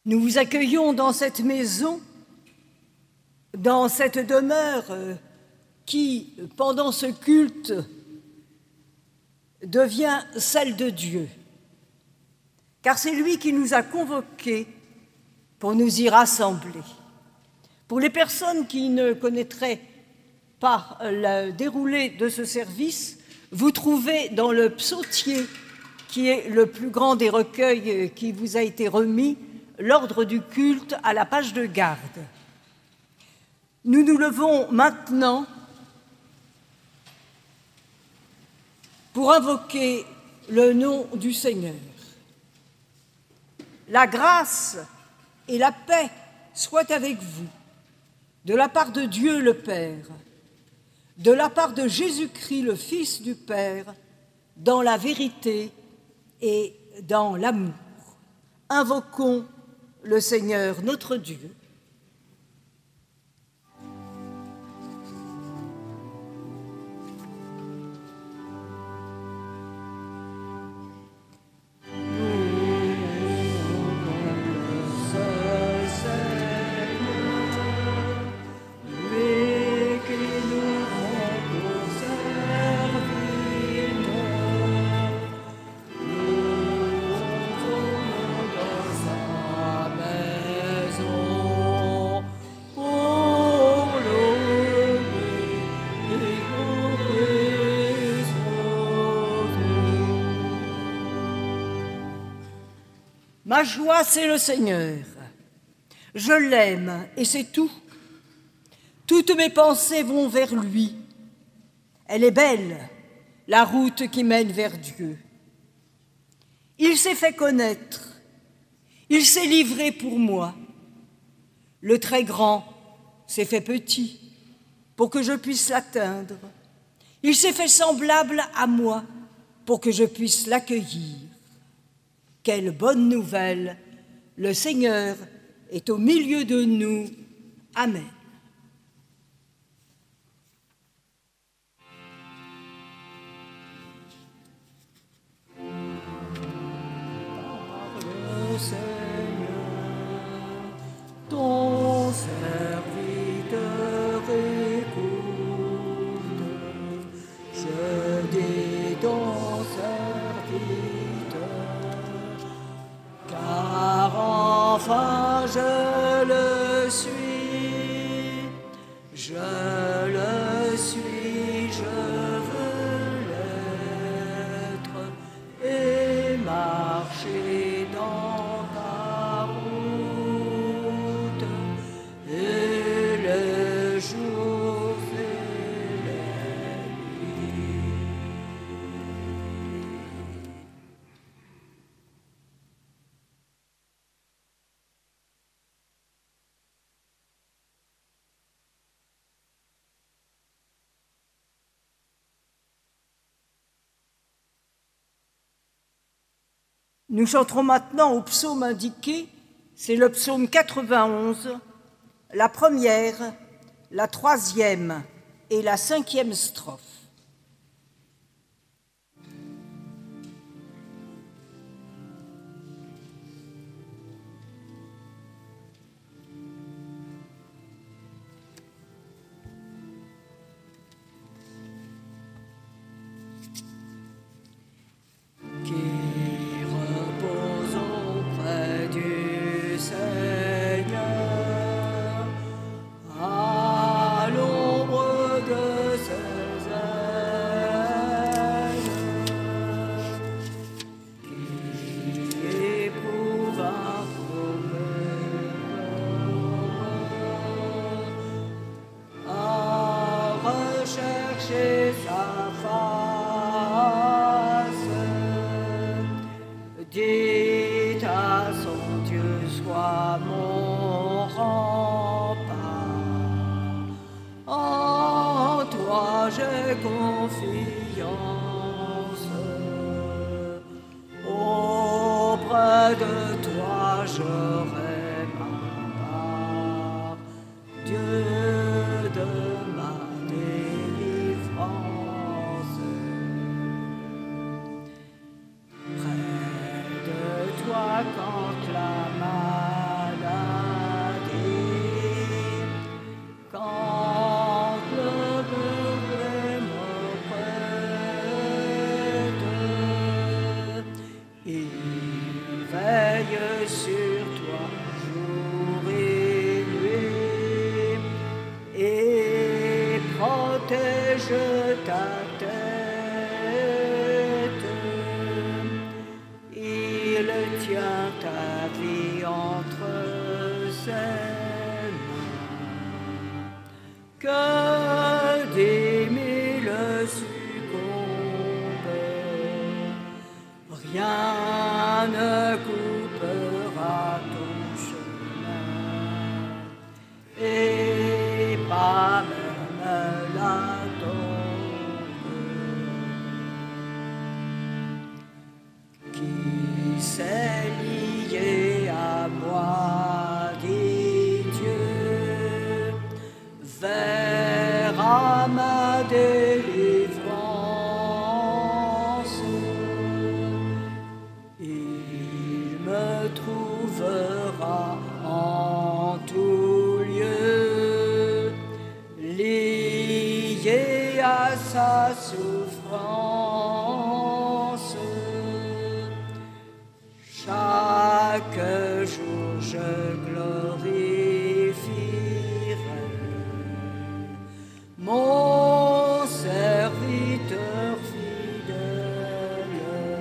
Nous vous accueillons dans cette maison, dans cette demeure qui, pendant ce culte, devient celle de Dieu. Car c'est lui qui nous a convoqués pour nous y rassembler. Pour les personnes qui ne connaîtraient pas le déroulé de ce service, vous trouvez dans le psautier, qui est le plus grand des recueils qui vous a été remis, l'ordre du culte à la page de garde. Nous nous levons maintenant pour invoquer le nom du Seigneur. La grâce et la paix soient avec vous, de la part de Dieu le Père, de la part de Jésus-Christ le Fils du Père, dans la vérité et dans l'amour. Invoquons le Seigneur notre Dieu. Ma joie, c'est le Seigneur. Je l'aime et c'est tout. Toutes mes pensées vont vers lui. Elle est belle, la route qui mène vers Dieu. Il s'est fait connaître. Il s'est livré pour moi. Le très grand s'est fait petit pour que je puisse l'atteindre. Il s'est fait semblable à moi pour que je puisse l'accueillir. Quelle bonne nouvelle! Le Seigneur est au milieu de nous. Amen. Le Seigneur, ton serviteur écoute. Je dis ton serviteur, car enfin je le suis, je le suis, je veux l'être et marcher dans ta route et les jours et les nuits. Nous chanterons maintenant au psaume indiqué, c'est le psaume 91, la première, la troisième et la cinquième strophe. Dit à son Dieu, sois mon rempart. En toi j'ai confiance. Auprès de toi j'aurai ma part. Dieu de ma délivrance. Quand la protège ta tête. Il tient ta vie entre ses mains. Que des mille succombent, rien ne coupera ton chemin, et pas même la tombe. Qui s'est lié à moi, dit Dieu, verra ma délivrance. Il me trouvera en tout lieu, lié à sa souffrance. Chaque jour je glorifierai mon serviteur fidèle,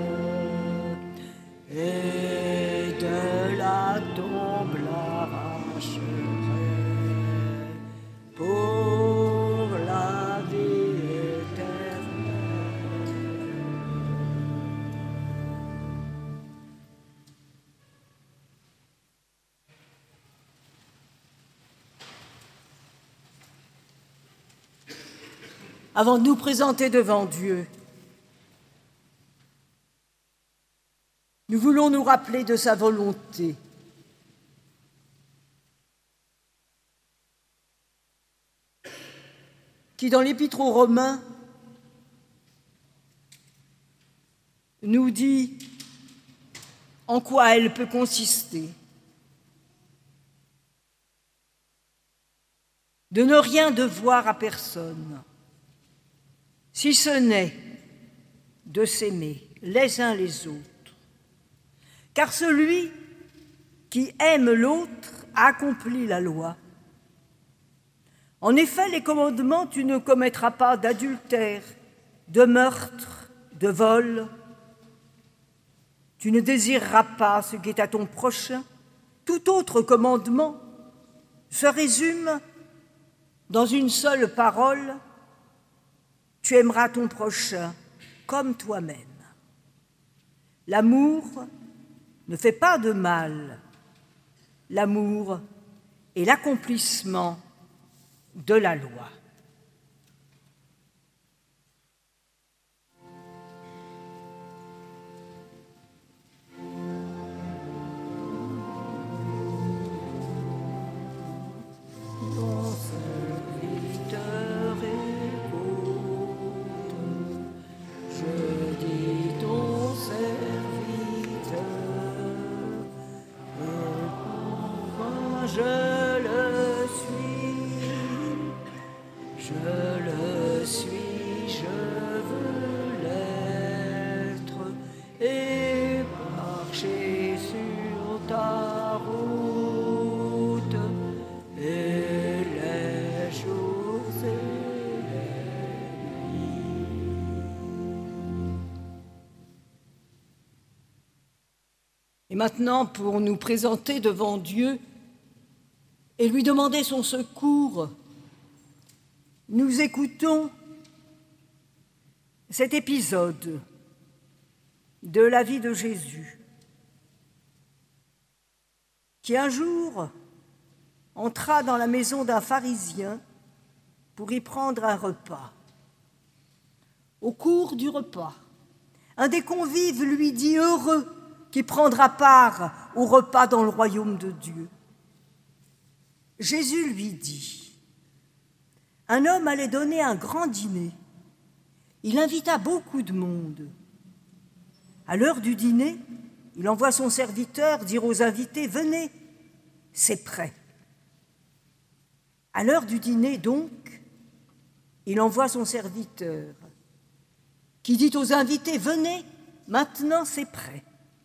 et de la tombe l'arracherai pour la vie éternelle. Avant de nous présenter devant Dieu, nous voulons nous rappeler de sa volonté. Qui, dans l'Épître aux Romains, nous dit en quoi elle peut consister. De ne rien devoir à personne, si ce n'est de s'aimer les uns les autres. Car celui qui aime l'autre a accompli la loi. En effet, les commandements, tu ne commettras pas d'adultère, de meurtre, de vol, tu ne désireras pas ce qui est à ton prochain. Tout autre commandement se résume dans une seule parole: tu aimeras ton prochain comme toi-même. L'amour ne fait pas de mal. L'amour est l'accomplissement de la loi. Ton serviteur écoute, je dis ton serviteur, je le suis, je veux l'être, et marcher sur ta route, et les jours et les nuits. Et maintenant, pour nous présenter devant Dieu et lui demander son secours, nous écoutons cet épisode de la vie de Jésus, qui un jour entra dans la maison d'un pharisien pour y prendre un repas. Au cours du repas, un des convives lui dit « Heureux qui prendra part au repas dans le royaume de Dieu ». Jésus lui dit: un homme allait donner un grand dîner. Il invita beaucoup de monde. À l'heure du dîner, il envoie son serviteur dire aux invités: venez, c'est prêt. À l'heure du dîner, donc, il envoie son serviteur qui dit aux invités: venez, maintenant c'est prêt.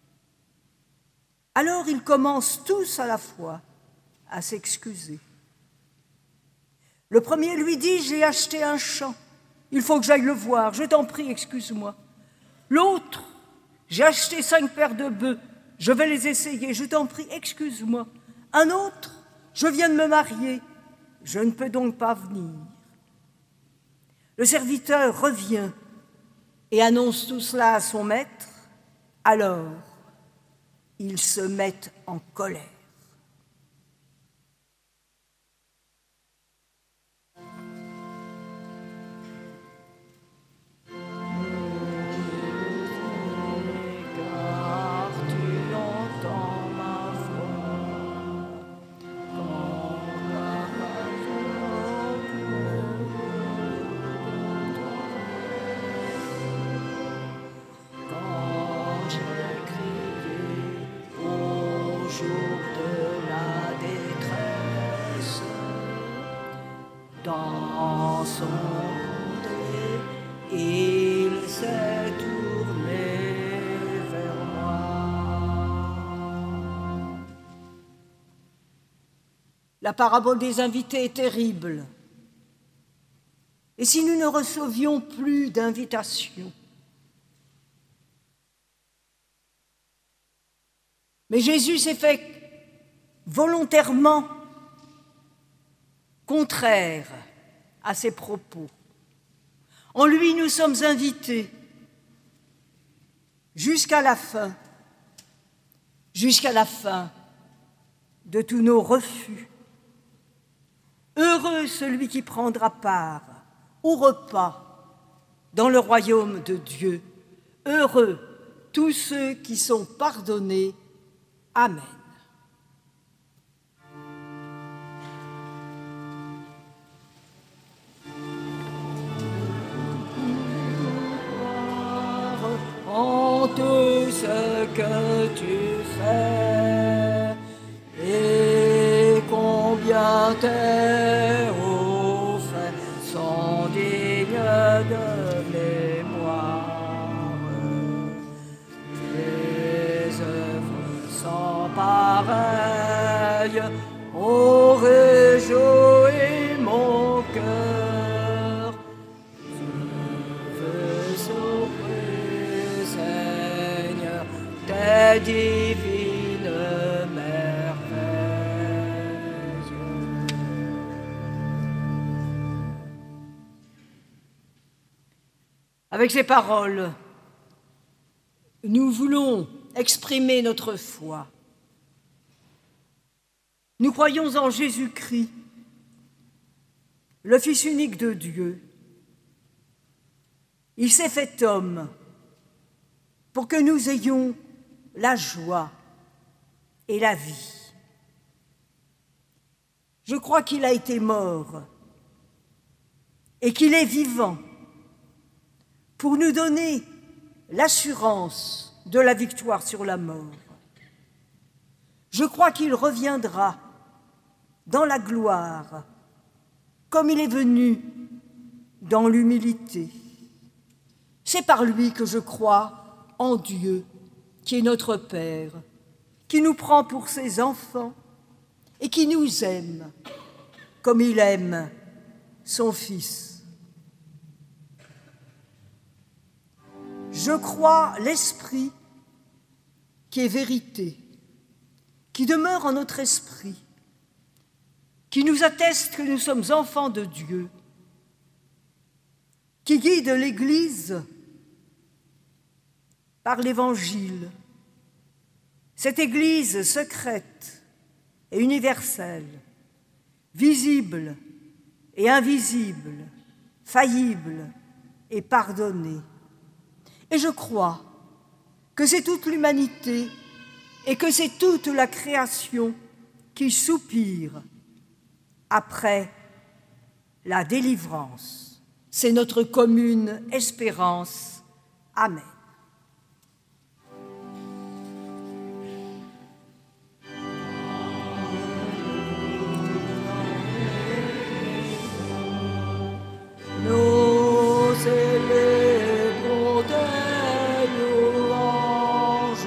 Alors ils commencent tous à la fois à s'excuser. Le premier lui dit: j'ai acheté un champ il faut que j'aille le voir, je t'en prie, excuse-moi. L'autre, j'ai acheté 5 paires de bœufs, je vais les essayer, je t'en prie, excuse-moi. Un autre, je viens de me marier, je ne peux donc pas venir. Le serviteur revient et annonce tout cela à son maître, alors il se met en colère. Dans son côté, il s'est tourné vers moi. La parabole des invités est terrible. Et si nous ne recevions plus d'invitations? Mais Jésus s'est fait volontairement contraire à ses propos. En lui, nous sommes invités jusqu'à la fin de tous nos refus. Heureux celui qui prendra part au repas dans le royaume de Dieu. Heureux tous ceux qui sont pardonnés. Amen. En tout ce que tu fais, et combien tes hauts faits sont dignes de mémoire. Tes œuvres sans pareil ont réjoui mon cœur. Je veux s'offrir, Seigneur, tes divines merveilles. Avec ces paroles, nous voulons exprimer notre foi. Nous croyons en Jésus-Christ, le Fils unique de Dieu. Il s'est fait homme pour que nous ayons la joie et la vie. Je crois qu'il a été mort et qu'il est vivant pour nous donner l'assurance de la victoire sur la mort. Je crois qu'il reviendra dans la gloire, comme il est venu dans l'humilité. C'est par lui que je crois en Dieu, qui est notre Père, qui nous prend pour ses enfants et qui nous aime comme il aime son Fils. Je crois l'Esprit qui est vérité, qui demeure en notre esprit, qui nous atteste que nous sommes enfants de Dieu, qui guide l'Église par l'Évangile, cette Église secrète et universelle, visible et invisible, faillible et pardonnée. Et je crois que c'est toute l'humanité et que c'est toute la création qui soupire après la délivrance. C'est notre commune espérance. Amen. Nous célébrons tes louanges,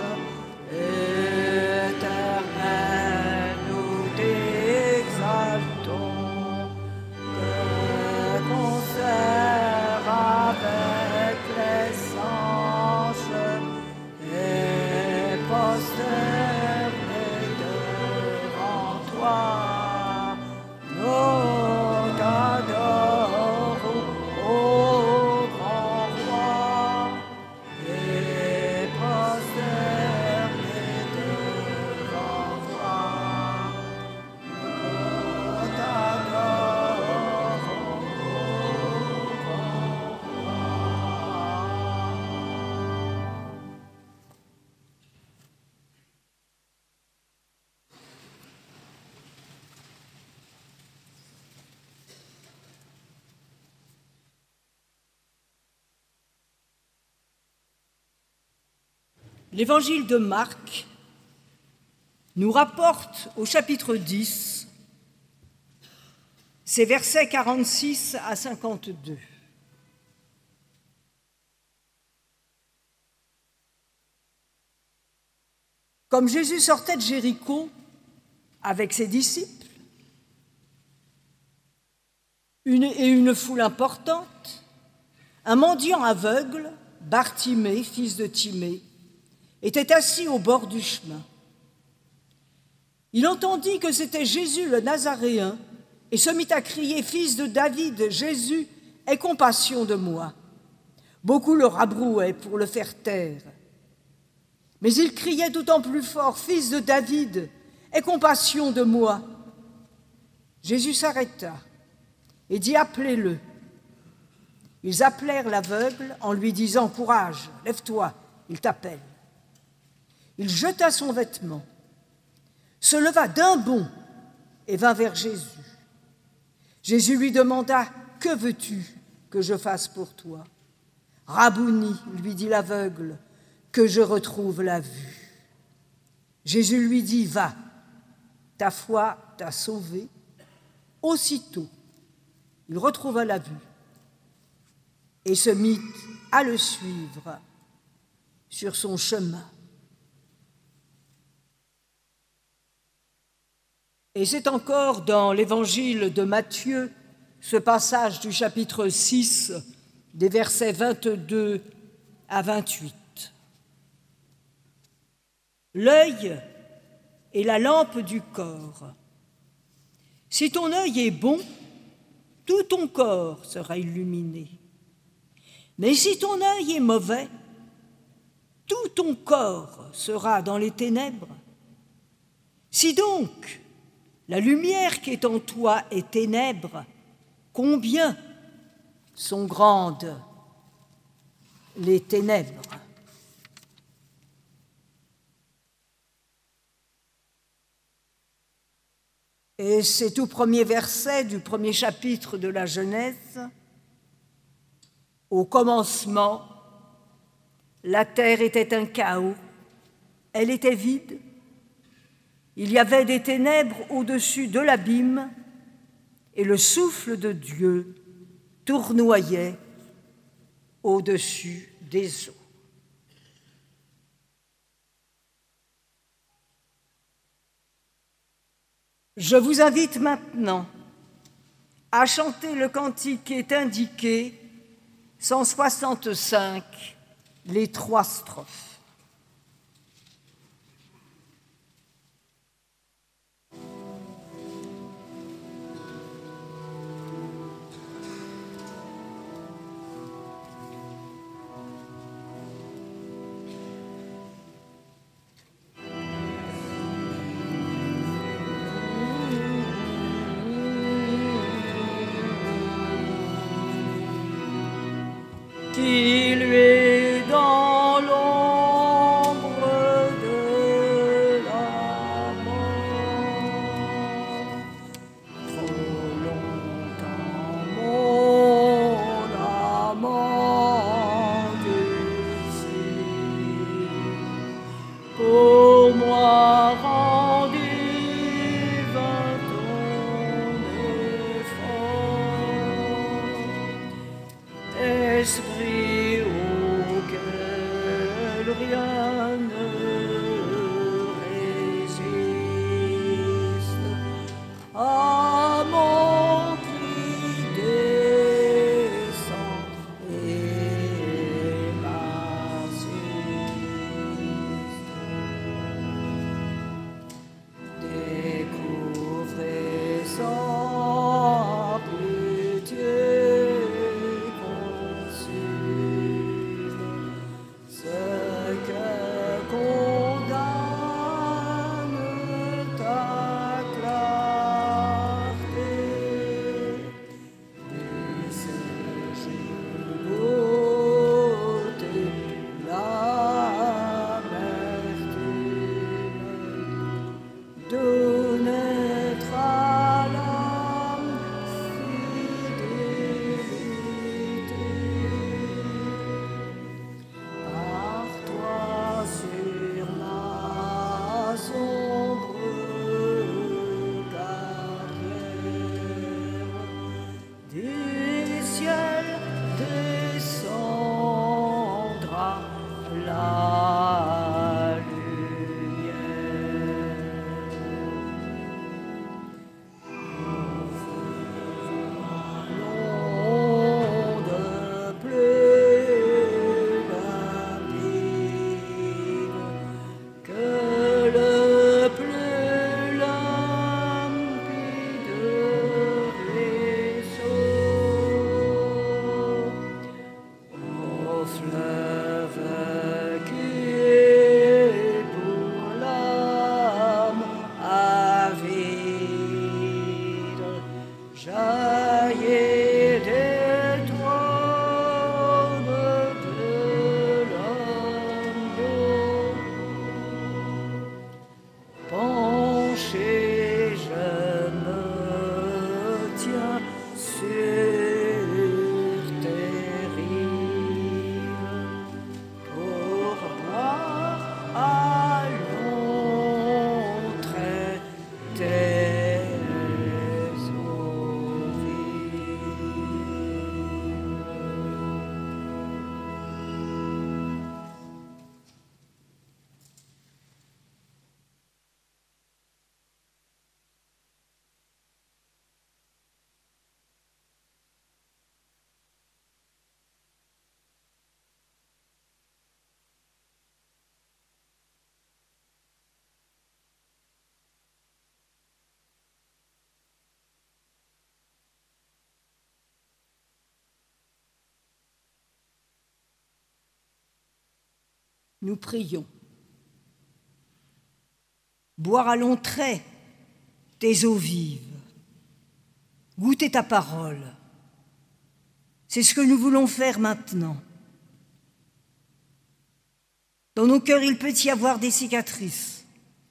éternel, nous t'exaltons, tes concerts prosternés devant toi, nous t'adorons, ô grand roi, et prosternés devant toi, nous t'adorons, ô grand roi. L'évangile de Marc nous rapporte au chapitre 10 ces versets 46 à 52. Comme Jésus sortait de Jéricho avec ses disciples et une foule importante, un mendiant aveugle, Bartimée, fils de Timée, était assis au bord du chemin. Il entendit que c'était Jésus le Nazaréen et se mit à crier « Fils de David, Jésus, aie compassion de moi !» Beaucoup le rabrouaient pour le faire taire. Mais il criait d'autant plus fort « Fils de David, aie compassion de moi !» Jésus s'arrêta et dit « Appelez-le !» Ils appelèrent l'aveugle en lui disant « Courage, lève-toi, il t'appelle !» Il jeta son vêtement, se leva d'un bond et vint vers Jésus. Jésus lui demanda « Que veux-tu que je fasse pour toi ?» « Rabouni, lui dit l'aveugle, que je retrouve la vue. » Jésus lui dit « Va, ta foi t'a sauvé. » Aussitôt, il retrouva la vue et se mit à le suivre sur son chemin. Et c'est encore dans l'évangile de Matthieu, ce passage du chapitre 6, des versets 22 à 28. L'œil est la lampe du corps. Si ton œil est bon, tout ton corps sera illuminé. Mais si ton œil est mauvais, tout ton corps sera dans les ténèbres. Si donc la lumière qui est en toi est ténèbres, combien sont grandes les ténèbres. Et ces tout premiers versets du premier chapitre de la Genèse, au commencement, la terre était un chaos, elle était vide. Il y avait des ténèbres au-dessus de l'abîme et le souffle de Dieu tournoyait au-dessus des eaux. Je vous invite maintenant à chanter le cantique qui est indiqué, 165, les 3 strophes. Qu'il est dans l'ombre de la mort, trop longtemps mon amant désire, pour moi rendez vint ton effort, esprit auquel rien ne résiste, à mon cri descend et m'assiste. nous prions. Boire à longs traits tes eaux vives, goûter ta parole, c'est ce que nous voulons faire maintenant. Dans nos cœurs, il peut y avoir des cicatrices.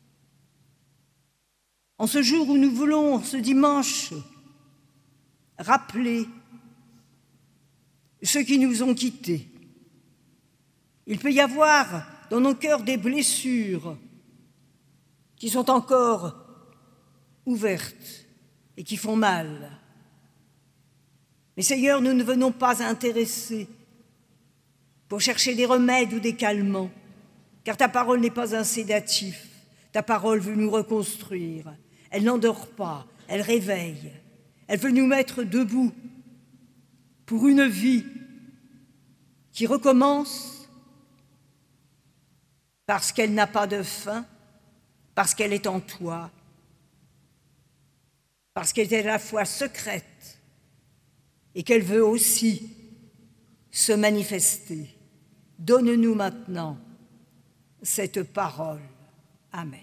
En ce jour où nous voulons, ce dimanche, rappeler ceux qui nous ont quittés. Il peut y avoir dans nos cœurs des blessures qui sont encore ouvertes et qui font mal. Mais Seigneur, nous ne venons pas intéresser pour chercher des remèdes ou des calmants, car ta parole n'est pas un sédatif. Ta parole veut nous reconstruire. Elle n'endort pas, elle réveille. Elle veut nous mettre debout pour une vie qui recommence parce qu'elle n'a pas de fin, parce qu'elle est en toi, parce qu'elle est à la fois secrète et qu'elle veut aussi se manifester. Donne-nous maintenant cette parole. Amen.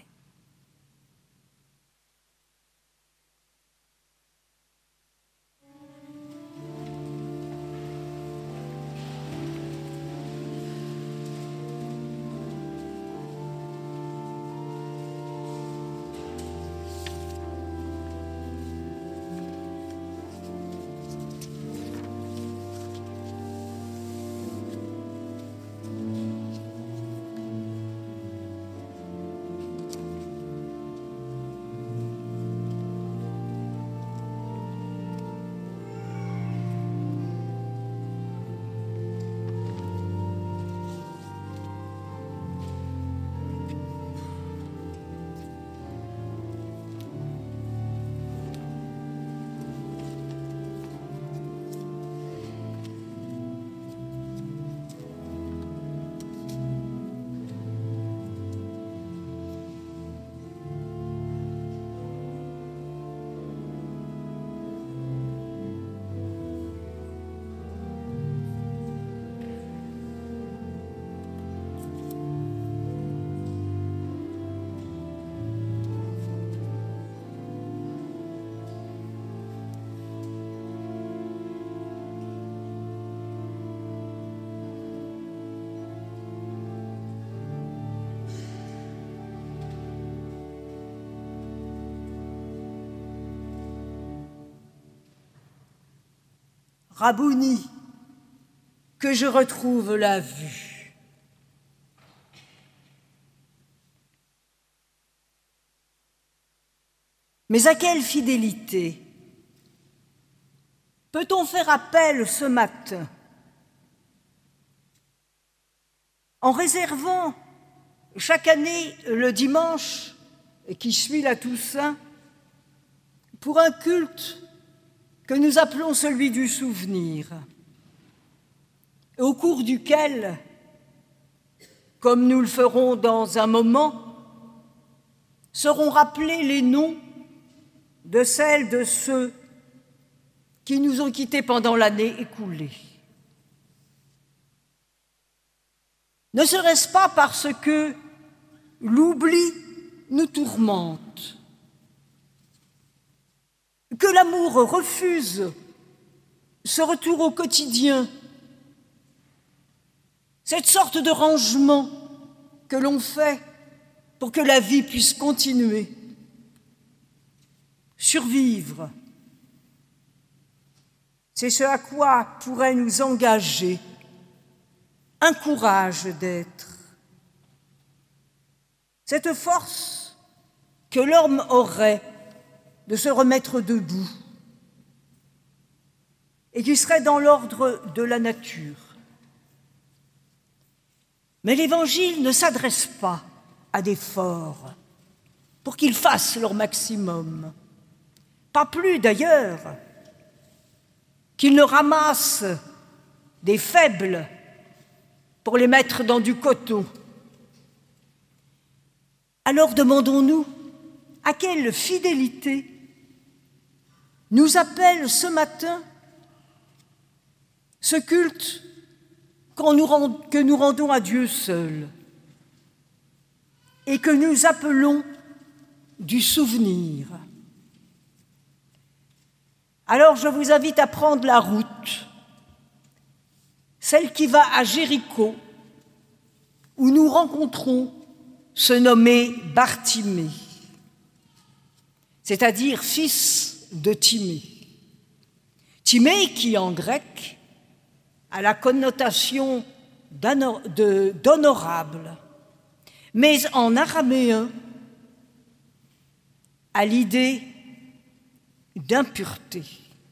Rabouni, que je retrouve la vue. Mais à quelle fidélité peut-on faire appel ce matin en réservant chaque année le dimanche qui suit la Toussaint pour un culte que nous appelons celui du souvenir, au cours duquel, comme nous le ferons dans un moment, seront rappelés les noms de celles de ceux qui nous ont quittés pendant l'année écoulée. Ne serait-ce pas parce que l'oubli nous tourmente, que l'amour refuse ce retour au quotidien, cette sorte de rangement que l'on fait pour que la vie puisse continuer, survivre. C'est ce à quoi pourrait nous engager un courage d'être, cette force que l'homme aurait de se remettre debout et qui serait dans l'ordre de la nature. Mais l'Évangile ne s'adresse pas à des forts pour qu'ils fassent leur maximum, pas plus d'ailleurs qu'ils ne ramassent des faibles pour les mettre dans du coton. Alors demandons-nous à quelle fidélité nous appelle ce matin ce culte que nous rendons à Dieu seul, et que nous appelons du souvenir. Alors je vous invite à prendre la route, celle qui va à Jéricho, où nous rencontrons ce nommé Bartimée, c'est-à-dire fils de Timée. Timée qui, en grec, a la connotation d'honorable, mais en araméen, a l'idée d'impureté.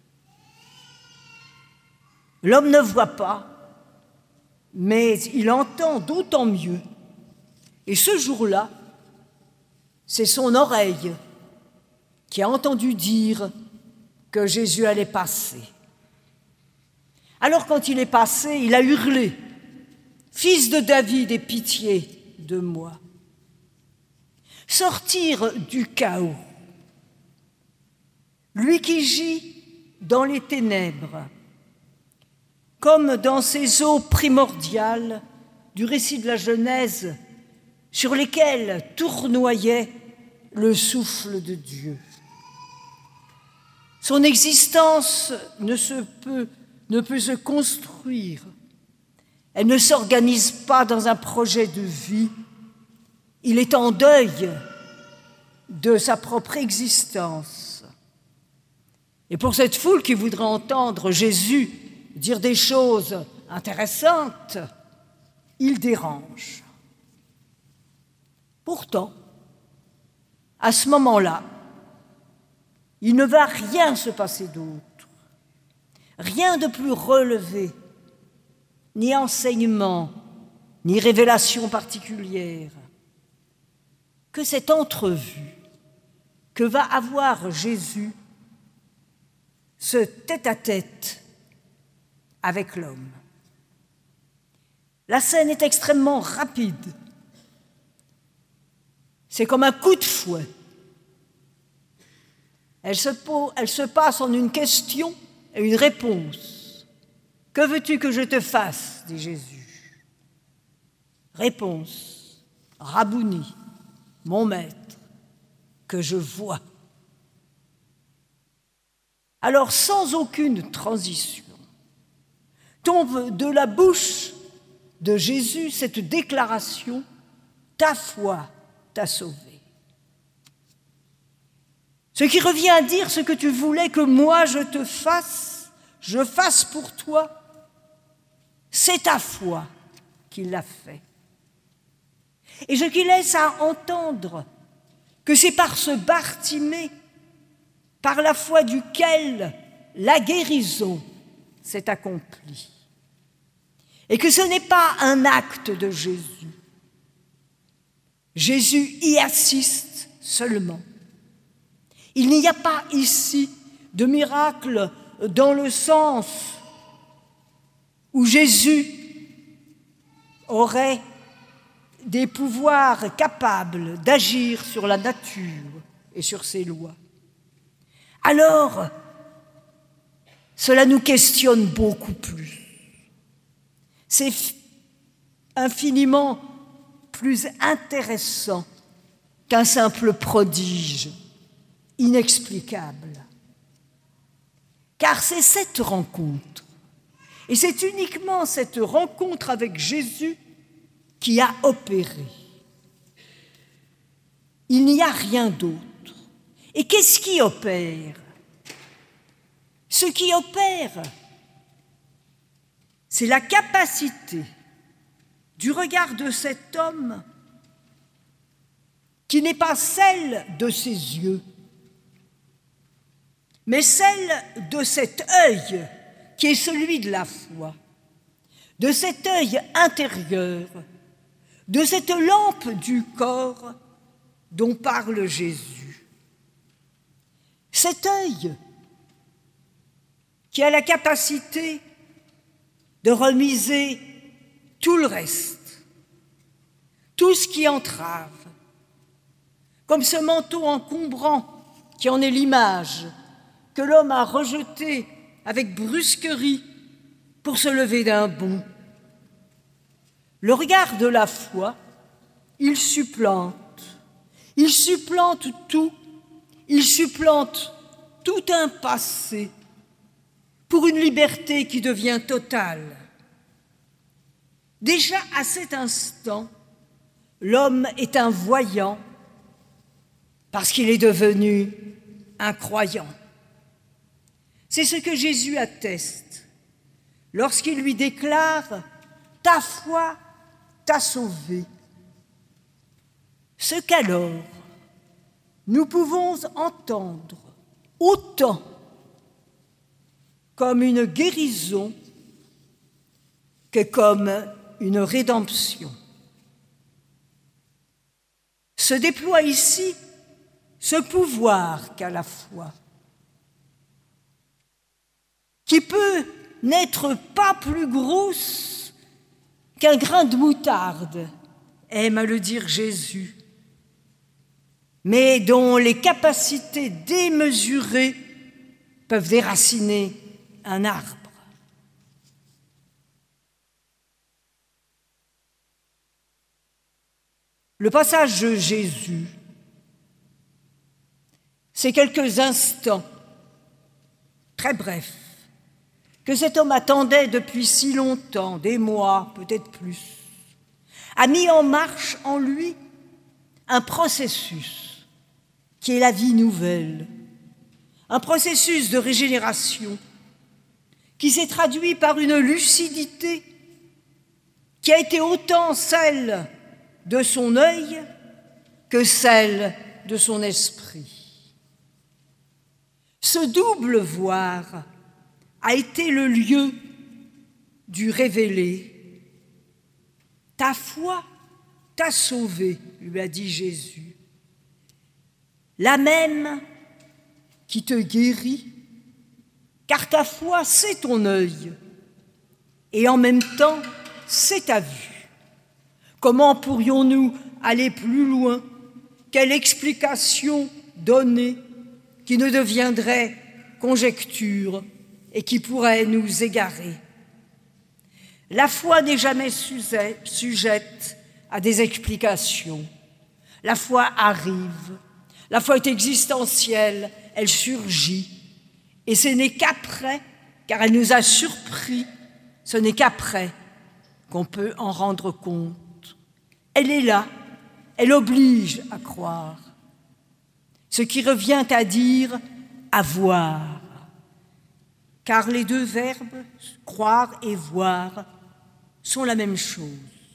L'homme ne voit pas, mais il entend d'autant mieux. Et ce jour-là, c'est son oreille qui a entendu dire que Jésus allait passer. Alors quand il est passé, il a hurlé « Fils de David, aie pitié de moi !» Sortir du chaos. Lui qui gît dans les ténèbres, comme dans ces eaux primordiales du récit de la Genèse sur lesquelles tournoyait le souffle de Dieu. Son existence ne peut se construire, elle ne s'organise pas dans un projet de vie, il est en deuil de sa propre existence. Et pour cette foule qui voudrait entendre Jésus dire des choses intéressantes, il dérange. Pourtant, à ce moment-là, il ne va rien se passer d'autre, rien de plus relevé, ni enseignement, ni révélation particulière, que cette entrevue que va avoir Jésus, ce tête-à-tête avec l'homme. La scène est extrêmement rapide. C'est comme un coup de fouet. Elle se passe en une question et une réponse. « Que veux-tu que je te fasse ?» dit Jésus. Réponse. « Rabouni, mon maître, que je vois. » Alors, sans aucune transition, tombe de la bouche de Jésus cette déclaration « Ta foi t'a sauvé ». Ce qui revient à dire ce que tu voulais que moi je fasse pour toi, c'est ta foi qui l'a fait. Et ce qui laisse à entendre que c'est par ce Bartimée, par la foi duquel la guérison s'est accomplie. Et que ce n'est pas un acte de Jésus. Jésus y assiste seulement. Il n'y a pas ici de miracle dans le sens où Jésus aurait des pouvoirs capables d'agir sur la nature et sur ses lois. Alors, cela nous questionne beaucoup plus. C'est infiniment plus intéressant qu'un simple prodige inexplicable. Car c'est cette rencontre, et c'est uniquement cette rencontre avec Jésus qui a opéré. Il n'y a rien d'autre. Et qu'est-ce qui opère ? Ce qui opère, c'est la capacité du regard de cet homme qui n'est pas celle de ses yeux, mais celle de cet œil qui est celui de la foi, de cet œil intérieur, de cette lampe du corps dont parle Jésus. Cet œil qui a la capacité de remiser tout le reste, tout ce qui entrave, comme ce manteau encombrant qui en est l'image, que l'homme a rejeté avec brusquerie pour se lever d'un bond. Le regard de la foi, il supplante Il supplante tout, il supplante tout un passé pour une liberté qui devient totale. Déjà à cet instant, l'homme est un voyant parce qu'il est devenu un croyant. C'est ce que Jésus atteste lorsqu'il lui déclare « Ta foi t'a sauvé ». Ce qu'alors nous pouvons entendre autant comme une guérison que comme une rédemption. Se déploie ici ce pouvoir qu'a la foi, qui peut n'être pas plus grosse qu'un grain de moutarde, aime à le dire Jésus, mais dont les capacités démesurées peuvent déraciner un arbre. Le passage de Jésus, c'est quelques instants, très brefs, que cet homme attendait depuis si longtemps, des mois, peut-être plus, a mis en marche en lui un processus qui est la vie nouvelle, un processus de régénération qui s'est traduit par une lucidité qui a été autant celle de son œil que celle de son esprit. Ce double voir a été le lieu du révélé. Ta foi t'a sauvé, lui a dit Jésus. La même qui te guérit, car ta foi, c'est ton œil, et en même temps, c'est ta vue. Comment pourrions-nous aller plus loin? Quelle explication donner qui ne deviendrait conjecture et qui pourrait nous égarer? La foi n'est jamais sujette à des explications. La foi arrive, la foi est existentielle, elle surgit, et ce n'est qu'après, car elle nous a surpris, ce n'est qu'après qu'on peut en rendre compte. Elle est là, elle oblige à croire. Ce qui revient à dire avoir, car les deux verbes, croire et voir, sont la même chose.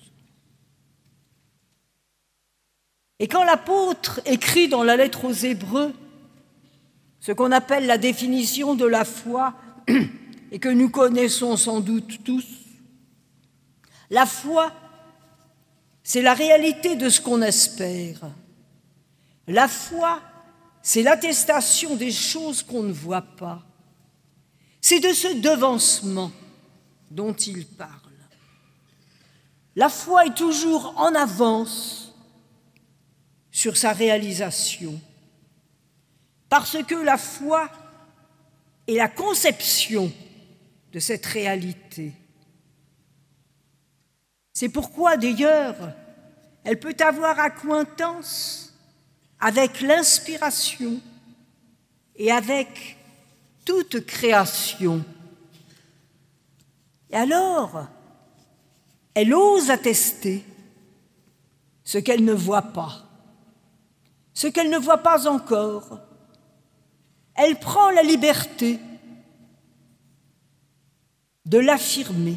Et quand l'apôtre écrit dans la lettre aux Hébreux ce qu'on appelle la définition de la foi et que nous connaissons sans doute tous, la foi, c'est la réalité de ce qu'on espère. La foi, c'est l'attestation des choses qu'on ne voit pas. C'est de ce devancement dont il parle. La foi est toujours en avance sur sa réalisation, parce que la foi est la conception de cette réalité. C'est pourquoi, d'ailleurs, elle peut avoir accointance avec l'inspiration et avec toute création. Et alors, elle ose attester ce qu'elle ne voit pas, ce qu'elle ne voit pas encore. Elle prend la liberté de l'affirmer.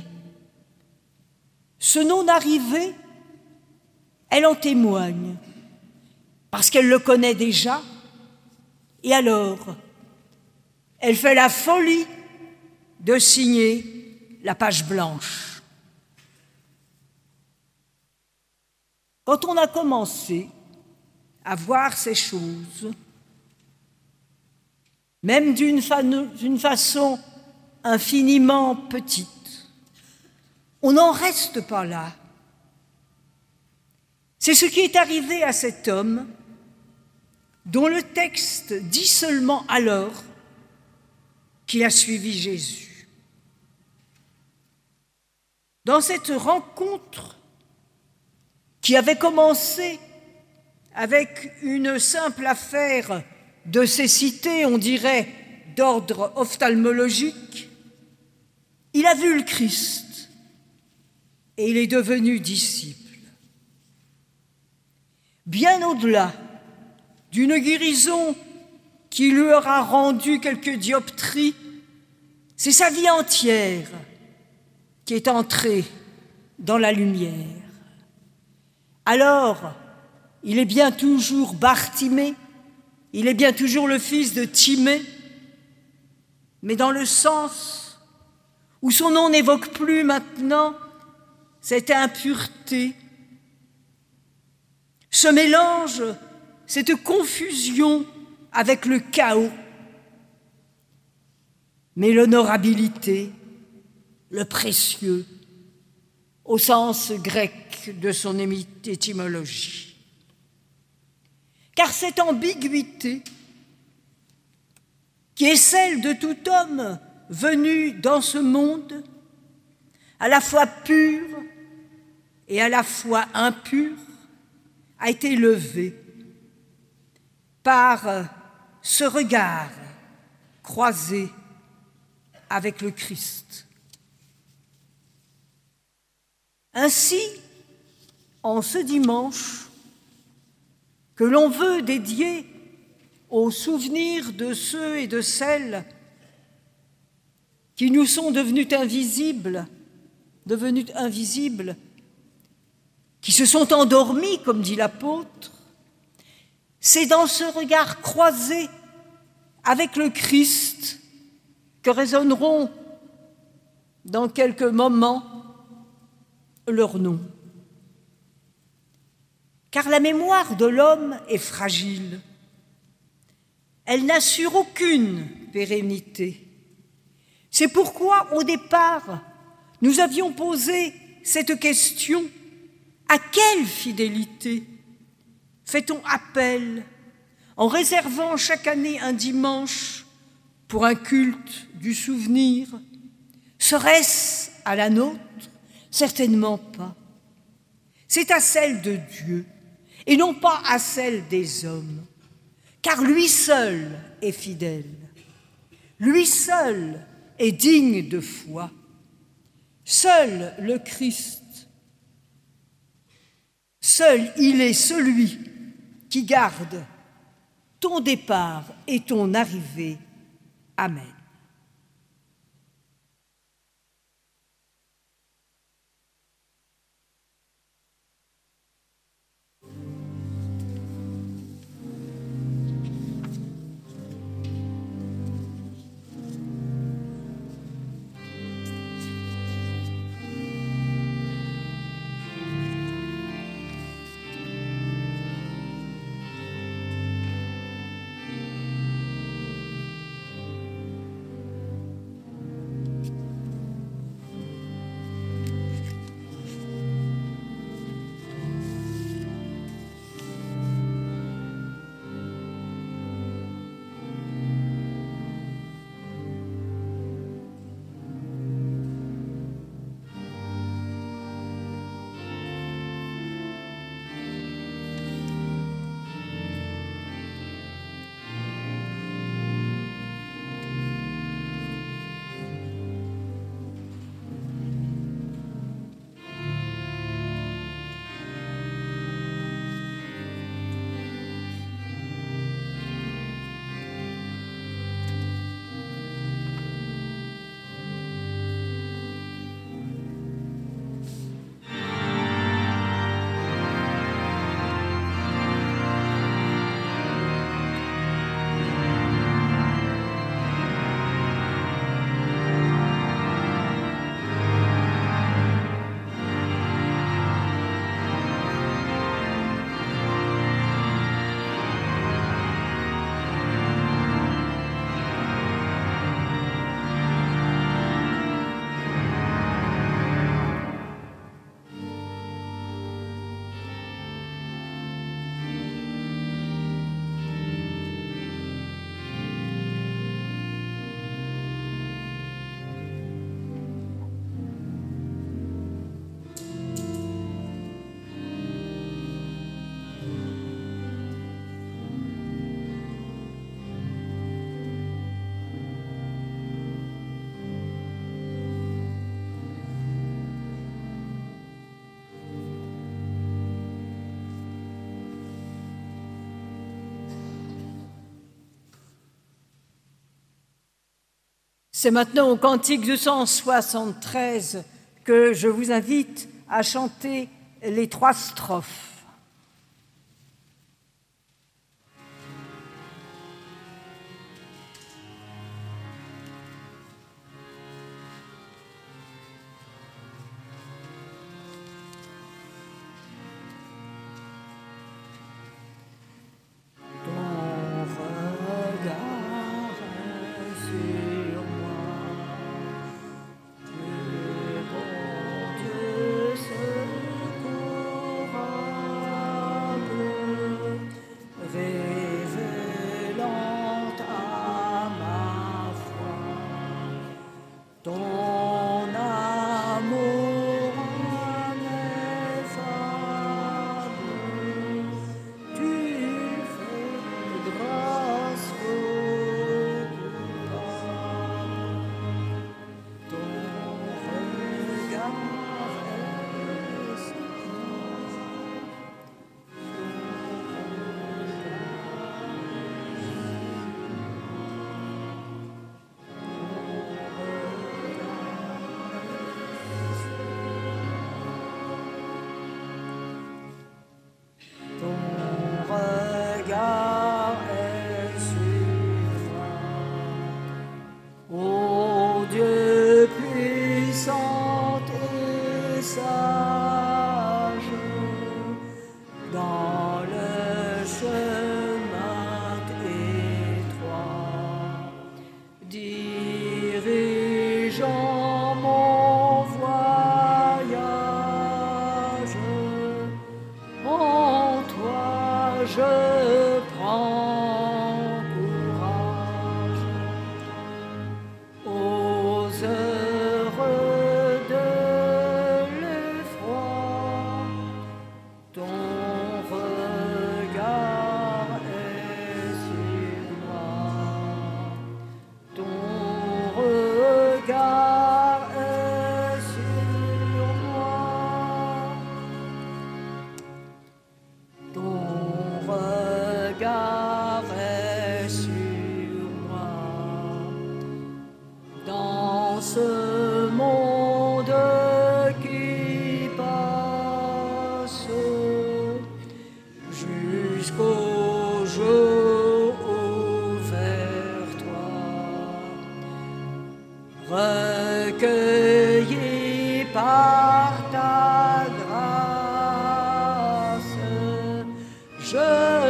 Ce non-arrivé, elle en témoigne, parce qu'elle le connaît déjà, et alors, elle fait la folie de signer la page blanche. Quand on a commencé à voir ces choses, même d'une façon infiniment petite, on n'en reste pas là. C'est ce qui est arrivé à cet homme dont le texte dit seulement alors qu'il a suivi Jésus. Dans cette rencontre qui avait commencé avec une simple affaire de cécité, on dirait d'ordre ophtalmologique, il a vu le Christ et il est devenu disciple. Bien au-delà d'une guérison qui lui aura rendu quelques dioptries, c'est sa vie entière qui est entrée dans la lumière. Alors, il est bien toujours Bartimée, il est bien toujours le fils de Timée, mais dans le sens où son nom n'évoque plus maintenant cette impureté, ce mélange, cette confusion avec le chaos, mais l'honorabilité, le précieux, au sens grec de son étymologie. Car cette ambiguïté, qui est celle de tout homme venu dans ce monde, à la fois pur et à la fois impur, a été levée par ce regard croisé avec le Christ. Ainsi, en ce dimanche que l'on veut dédier au souvenir de ceux et de celles qui nous sont devenus invisibles, qui se sont endormis, comme dit l'apôtre, c'est dans ce regard croisé avec le Christ que résonneront dans quelques moments leurs noms. Car la mémoire de l'homme est fragile. Elle n'assure aucune pérennité. C'est pourquoi, au départ, nous avions posé cette question: à quelle fidélité fait-on appel en réservant chaque année un dimanche pour un culte du souvenir? Serait-ce à la nôtre? Certainement pas. C'est à celle de Dieu et non pas à celle des hommes, car lui seul est fidèle, lui seul est digne de foi, seul le Christ, seul il est celui qui garde ton départ et ton arrivée. Amen. C'est maintenant au cantique 273 que je vous invite à chanter les 3 strophes. Ce monde qui passe jusqu'au jour où vers toi, recueilli par ta grâce, je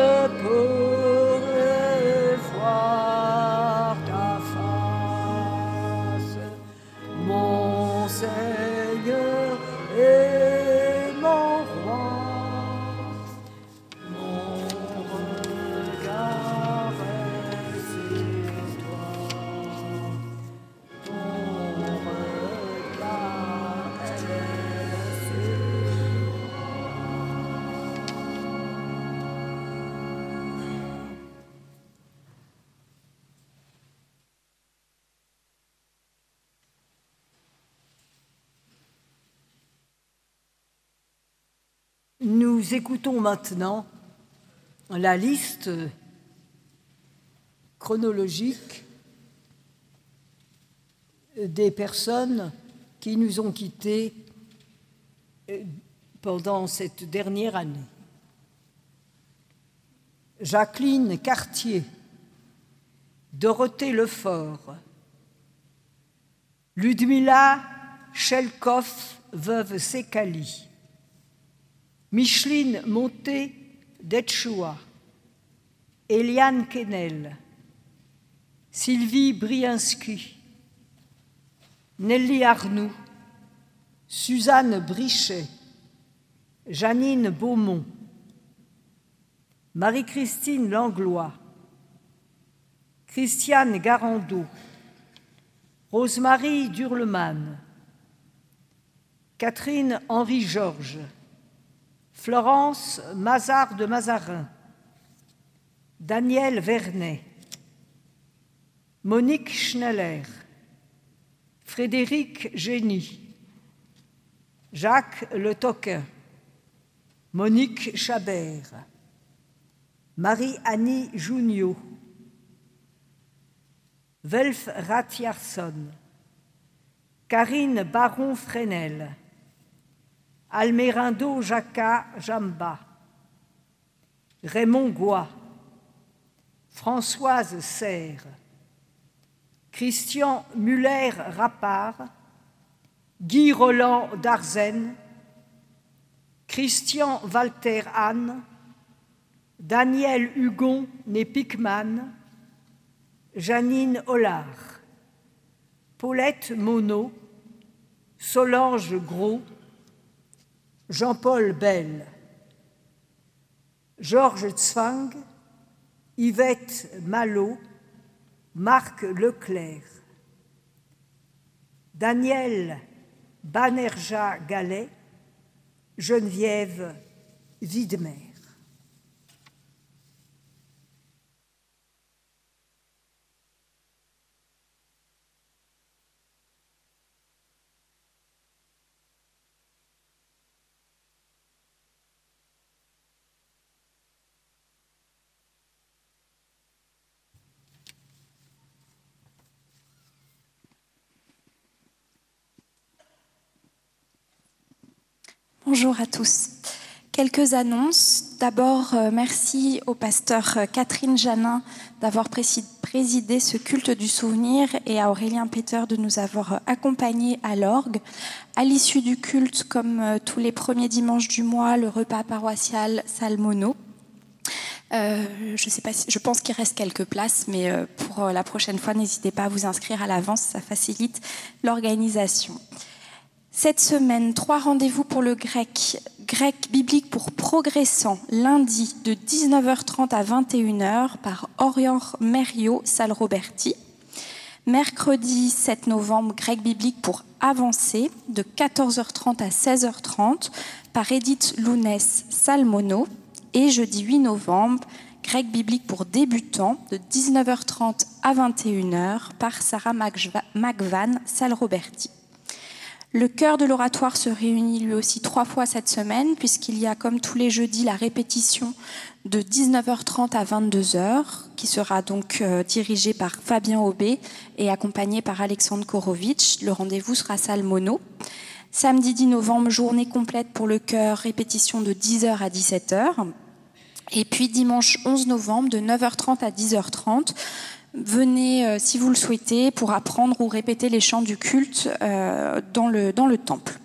pourrai voir ta face, mon Seigneur et mon roi. Mon regard est sur toi, ton regard est sur Nous écoutons maintenant la liste chronologique des personnes qui nous ont quittés pendant cette dernière année. Jacqueline Cartier, Dorothée Lefort, Ludmila Chelkoff, veuve Sekali, Micheline Monté d'Etchoua, Eliane Quesnel, Sylvie Briinski, Nelly Arnoux, Suzanne Brichet, Janine Beaumont, Marie-Christine Langlois, Christiane Garando, Rosemarie Durleman, Catherine Henry-Georges, Florence Mazard de Mazarin, Daniel Vernet, Monique Schneller, Frédéric Génie, Jacques Le Toquin, Monique Chabert, Marie-Annie Junio, Welf Ratjarsson, Karine Baron-Fresnel, Almerindo Jacqa Jamba, Raymond Goy, Françoise Serre, Christian Muller-Rappard, Guy Roland Darzen, Christian Walter Hahn, Daniel Hugon né Pickman, Janine Hollard, Paulette Monod, Solange Gros, Jean-Paul Bell, Georges Zwang, Yvette Malot, Marc Leclerc, Daniel Banerjat-Gallet, Geneviève Widmer. Bonjour à tous. Quelques annonces. D'abord, merci au pasteur Catherine Janin d'avoir présidé ce culte du souvenir et à Aurélien Peter de nous avoir accompagnés à l'orgue. À l'issue du culte, comme tous les premiers dimanches du mois, le repas paroissial Salmono. Je pense qu'il reste quelques places, mais pour la prochaine fois, n'hésitez pas à vous inscrire à l'avance, ça facilite l'organisation. Cette semaine, 3 rendez-vous pour le grec biblique pour progressants, lundi de 19h30 à 21h par Orior Merio, salle Roberti. Mercredi 7 novembre, grec biblique pour avancer de 14h30 à 16h30 par Edith Lounès, salle Mono. Et jeudi 8 novembre, grec biblique pour débutants de 19h30 à 21h par Sarah McVan, salle Roberti. Le chœur de l'oratoire se réunit lui aussi 3 fois cette semaine, puisqu'il y a, comme tous les jeudis, la répétition de 19h30 à 22h, qui sera donc dirigée par Fabien Aubé et accompagnée par Alexandre Korovitch. Le rendez-vous sera salle Mono. Samedi 10 novembre, journée complète pour le chœur, répétition de 10h à 17h. Et puis dimanche 11 novembre, de 9h30 à 10h30, venez, si vous le souhaitez, pour apprendre ou répéter les chants du culte dans le temple.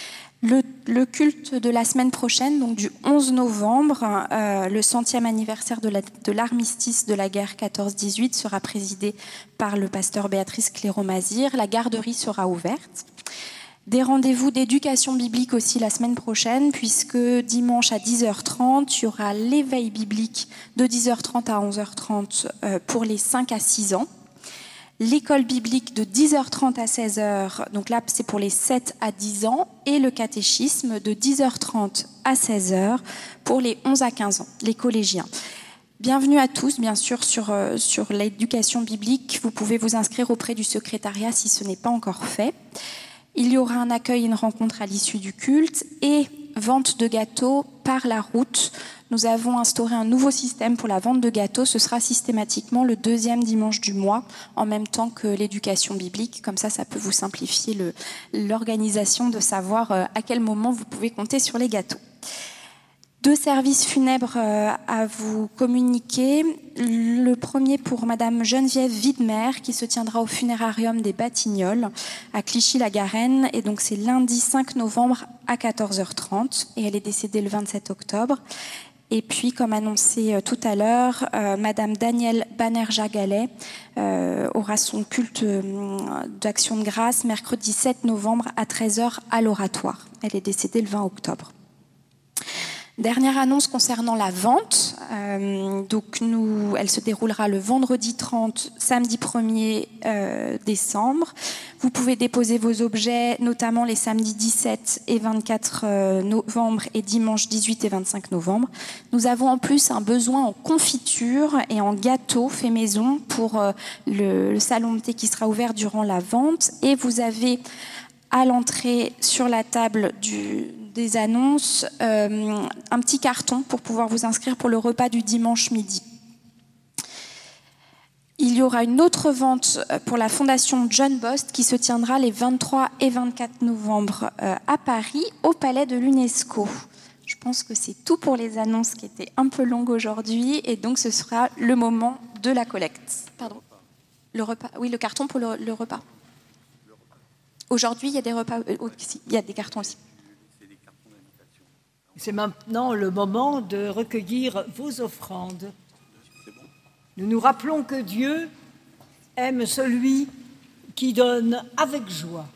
Le culte de la semaine prochaine, donc du 11 novembre, le 100e anniversaire de l'armistice de la guerre 14-18, sera présidé par le pasteur Béatrice Cléro-Mazir. La garderie sera ouverte. Des rendez-vous d'éducation biblique aussi la semaine prochaine, puisque dimanche à 10h30, il y aura l'éveil biblique de 10h30 à 11h30 pour les 5 à 6 ans. L'école biblique de 10h30 à 16h, donc là c'est pour les 7 à 10 ans, et le catéchisme de 10h30 à 16h pour les 11 à 15 ans, les collégiens. Bienvenue à tous, bien sûr, sur l'éducation biblique. Vous pouvez vous inscrire auprès du secrétariat si ce n'est pas encore fait. Il y aura un accueil et une rencontre à l'issue du culte et vente de gâteaux par la route. Nous avons instauré un nouveau système pour la vente de gâteaux. Ce sera systématiquement le 2e dimanche du mois, en même temps que l'éducation biblique. Comme ça peut vous simplifier l'organisation de savoir à quel moment vous pouvez compter sur les gâteaux. 2 services funèbres à vous communiquer. Le premier pour Madame Geneviève Widmer, qui se tiendra au funérarium des Batignolles à Clichy-la-Garenne. Et donc c'est lundi 5 novembre à 14h30. Et elle est décédée le 27 octobre. Et puis, comme annoncé tout à l'heure, Madame Danielle Banerjat-Gallet aura son culte d'action de grâce mercredi 7 novembre à 13h à l'oratoire. Elle est décédée le 20 octobre. Dernière annonce concernant la vente. Elle se déroulera le vendredi 30, samedi 1er décembre. Vous pouvez déposer vos objets, notamment les samedis 17 et 24 novembre et dimanche 18 et 25 novembre. Nous avons en plus un besoin en confiture et en gâteaux faits maison pour le salon de thé qui sera ouvert durant la vente. Et vous avez à l'entrée sur la table des annonces un petit carton pour pouvoir vous inscrire pour le repas du dimanche midi. Il y aura une autre vente pour la Fondation John Bost qui se tiendra les 23 et 24 novembre à Paris, au Palais de l'UNESCO. Je pense que c'est tout pour les annonces qui étaient un peu longues aujourd'hui, et donc ce sera le moment de la collecte. Pardon. Le repas. Oui, le carton pour le repas. Aujourd'hui, il y a des repas. Il y a des cartons aussi. C'est maintenant le moment de recueillir vos offrandes. Nous nous rappelons que Dieu aime celui qui donne avec joie.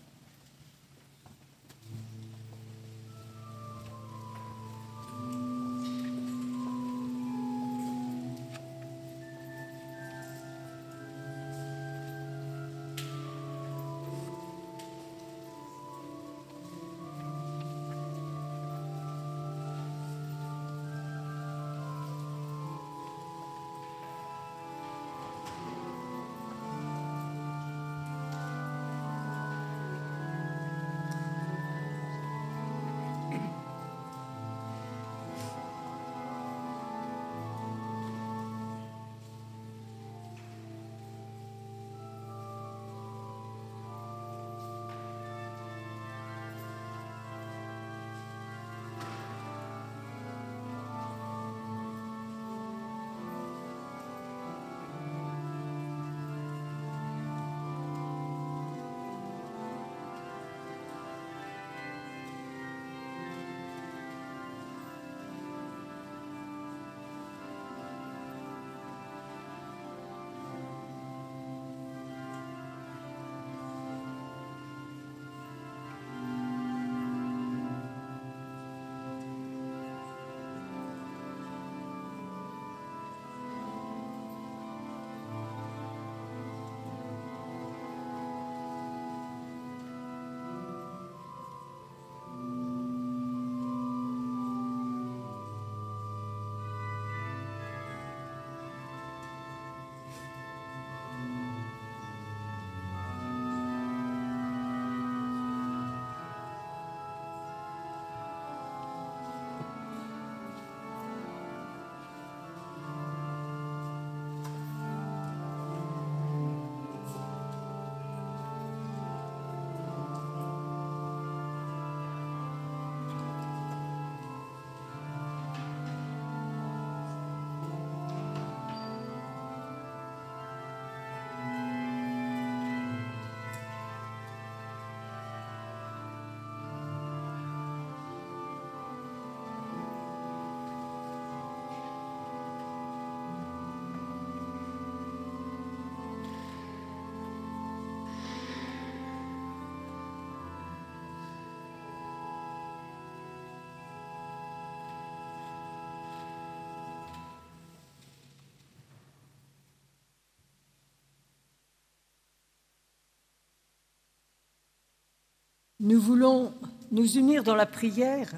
Nous voulons nous unir dans la prière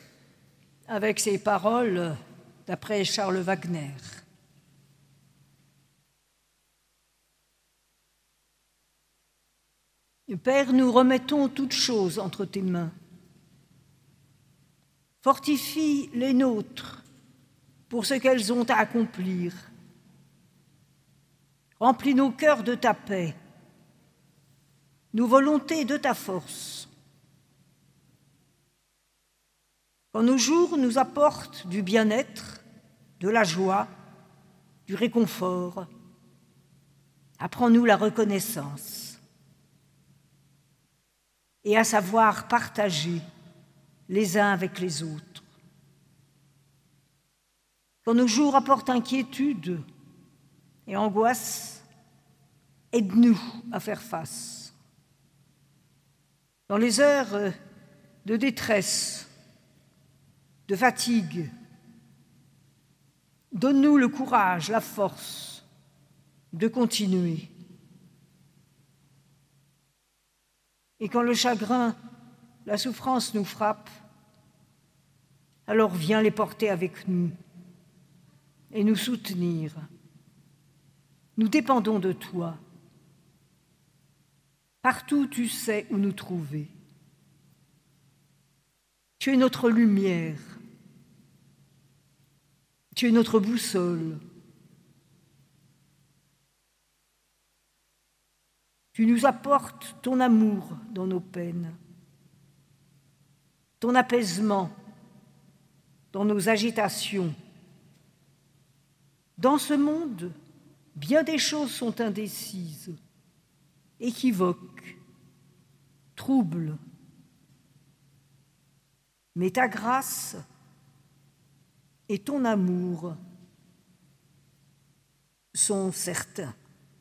avec ces paroles d'après Charles Wagner. Père, nous remettons toutes choses entre tes mains. Fortifie les nôtres pour ce qu'elles ont à accomplir. Remplis nos cœurs de ta paix, nos volontés de ta force. Quand nos jours nous apportent du bien-être, de la joie, du réconfort, apprends-nous la reconnaissance et à savoir partager les uns avec les autres. Quand nos jours apportent inquiétude et angoisse, aide-nous à faire face. Dans les heures de détresse, de fatigue, donne-nous le courage, la force de continuer. Et quand le chagrin, la souffrance nous frappe, alors viens les porter avec nous et nous soutenir. Nous dépendons de toi. Partout, tu sais où nous trouver. Tu es notre lumière. Tu es notre boussole. Tu nous apportes ton amour dans nos peines, ton apaisement dans nos agitations. Dans ce monde, bien des choses sont indécises, équivoques, troubles. Mais ta grâce et ton amour sont certains.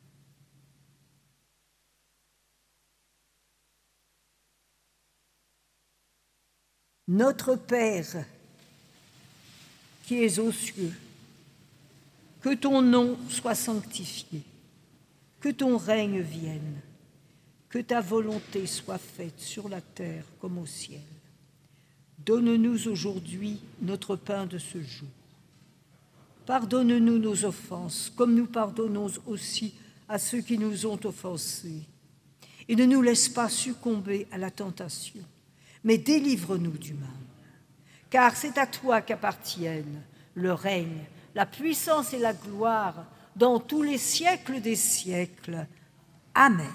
Notre Père, qui es aux cieux, que ton nom soit sanctifié, que ton règne vienne, que ta volonté soit faite sur la terre comme au ciel. Donne-nous aujourd'hui notre pain de ce jour. Pardonne-nous nos offenses, comme nous pardonnons aussi à ceux qui nous ont offensés. Et ne nous laisse pas succomber à la tentation, mais délivre-nous du mal. Car c'est à toi qu'appartiennent le règne, la puissance et la gloire dans tous les siècles des siècles. Amen.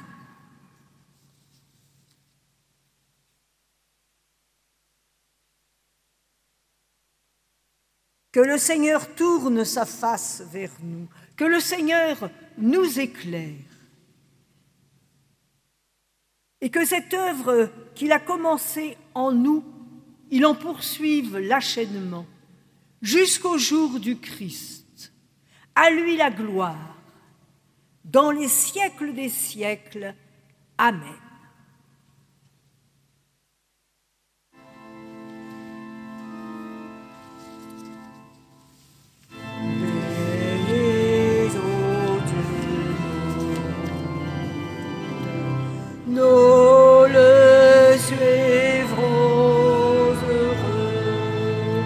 Que le Seigneur tourne sa face vers nous, que le Seigneur nous éclaire, et que cette œuvre qu'il a commencée en nous, il en poursuive l'achèvement jusqu'au jour du Christ. À lui la gloire, dans les siècles des siècles. Amen. Nous le suivrons heureux,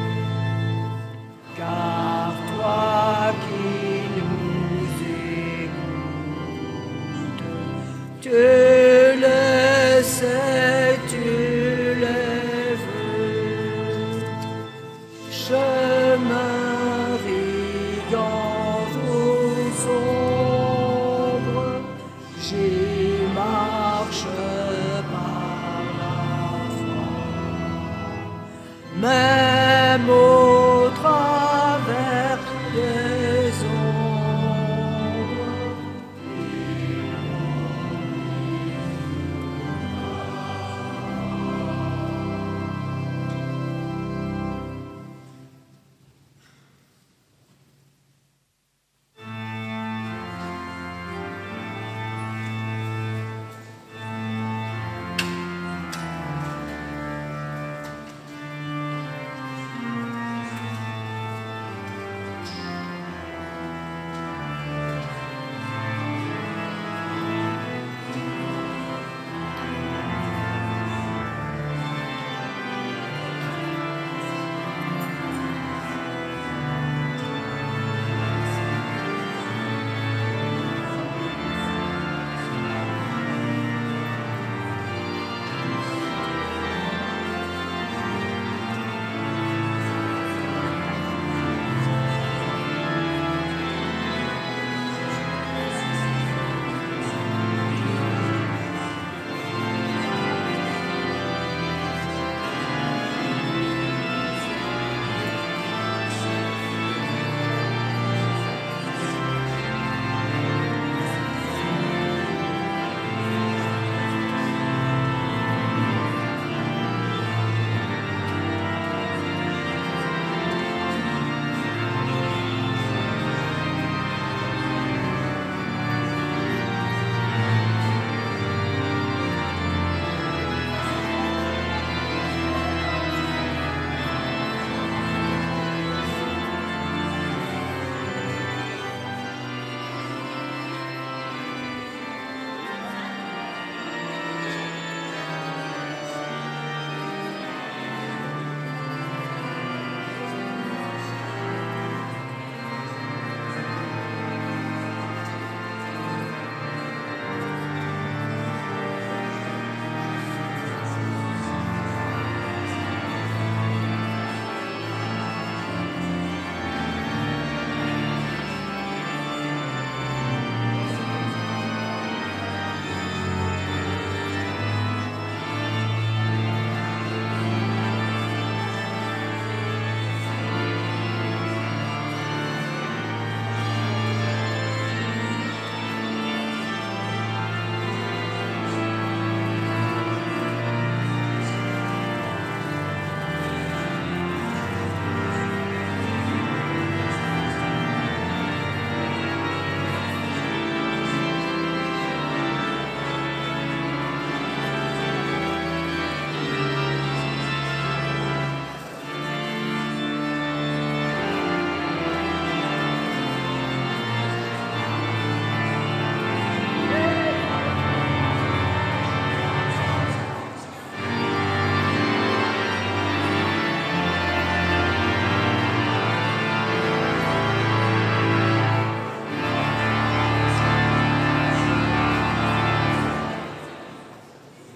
car toi qui nous écoutes, tu le sais, tu le veux, chemin